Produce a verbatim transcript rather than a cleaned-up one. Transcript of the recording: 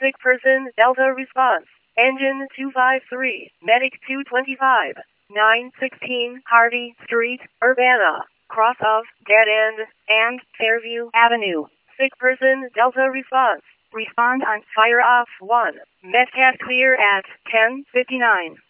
Sick person, Delta response. Engine two five three, Medic two twenty-five, nine sixteen Hardy Street, Urbana, cross of Dead End and Fairview Avenue. Sick person, Delta response. Respond on fire off one. Medcat clear at ten fifty-nine.